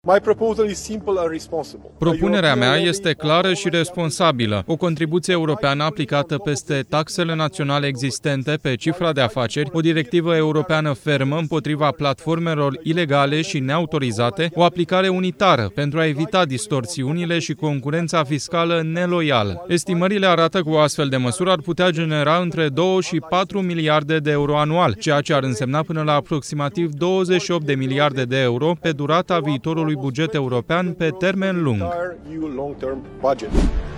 Propunerea mea este clară și responsabilă. O contribuție europeană aplicată peste taxele naționale existente pe cifra de afaceri, o directivă europeană fermă împotriva platformelor ilegale și neautorizate, o aplicare unitară pentru a evita distorsiunile și concurența fiscală neloială. Estimările arată că o astfel de măsură ar putea genera între 2 și 4 miliarde de euro anual, ceea ce ar însemna până la aproximativ 28 de miliarde de euro pe durata viitorului buget european pe termen lung.